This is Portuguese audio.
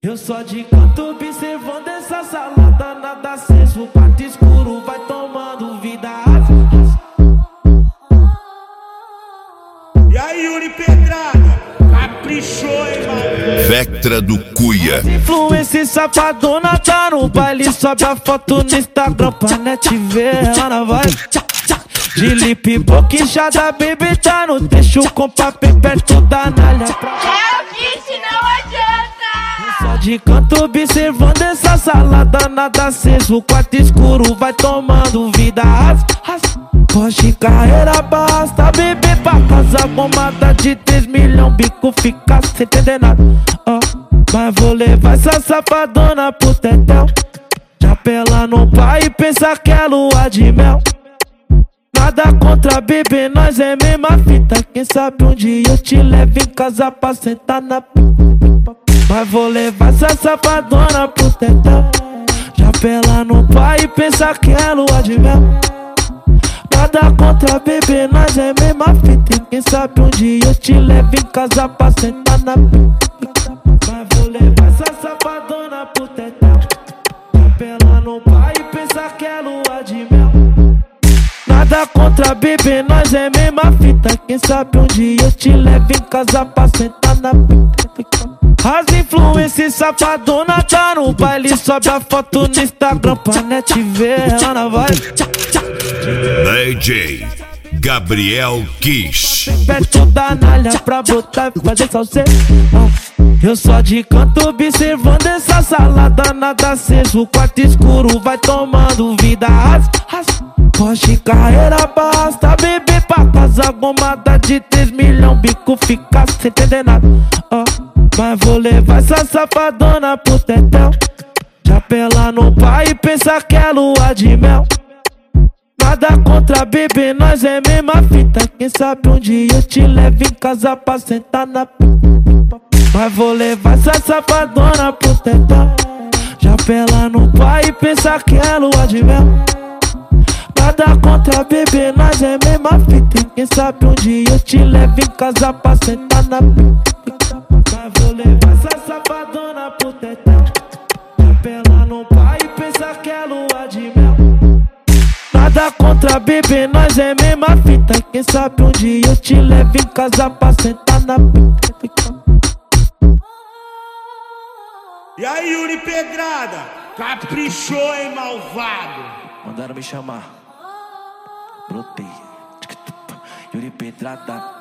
Eu só de canto observando essa salada, nada aceso, o quarto escuro vai tomando vida. E aí, Yuri Pedrada, caprichou, hein, mano? Vectra do Cuia. Influência safadona tá no baile, sobe a foto no Instagram pra net ver. Ela na vibe de lip boquinchada, baby tá no texto com papel perto da nalha. É o kit, não adianta. Só de canto observando essa salada, nada aceso, o quarto escuro vai tomando vida. Porsche carreira basta, bebê pra casa com mata de 3 milhões, bico fica sem entender nada. Mas vou levar essa safadona pro tetel, já pela no pai e pensa que é lua de mel. Nada contra bebê, nós é mesma fita, quem sabe um dia eu te levo em casa pra sentar na pipa. Mas vou levar essa safadona pro tetel, já pela no pai e pensa que é lua de mel. Nada contra bebê, nós é mesma fita, quem sabe um dia eu te levo em casa pra sentar na pipa. Mas vou levar essa safadona pro tetel, já pela no pai e pensa que é lua de mel. Nada contra bebê, nós é mesma fita, quem sabe um dia eu te levo em casa pra sentar na pipa. As influências safadona tá no baile, sobe a foto no Instagram pra net ver. Ela na vibe DJ Gabriel Kiss. perto da nalha pra botar e fazer salseiro. Eu só de canto observando essa salada, nada aceso, o quarto escuro vai tomando vida. Porsche carreira basta, bebê pra casa gomada de 3 milhões, bico fica sem entender nada. Mas vou levar essa safadona pro tetel, já pela no pai e pensa que é lua de mel. Nada contra bebê, nós é mesma fita, quem sabe um dia eu te levo em casa pra sentar na pipa. Mas vou levar essa safadona pro tetel, já pela no pai e pensa que é lua de mel. Nada contra bebê, nós é mesma fita, quem sabe um dia eu te levo em casa pra sentar na pipa. Mas vou levar essa safadona pro tetel, já pela no pai e pensa que é lua de mel. Nada contra bebê, nós é mesma fita, quem sabe um dia eu te levo em casa pra sentar na pipa. E aí, Yuri Pedrada, caprichou, hein, malvado? Mandaram me chamar, brotei. Yuri Pedrada.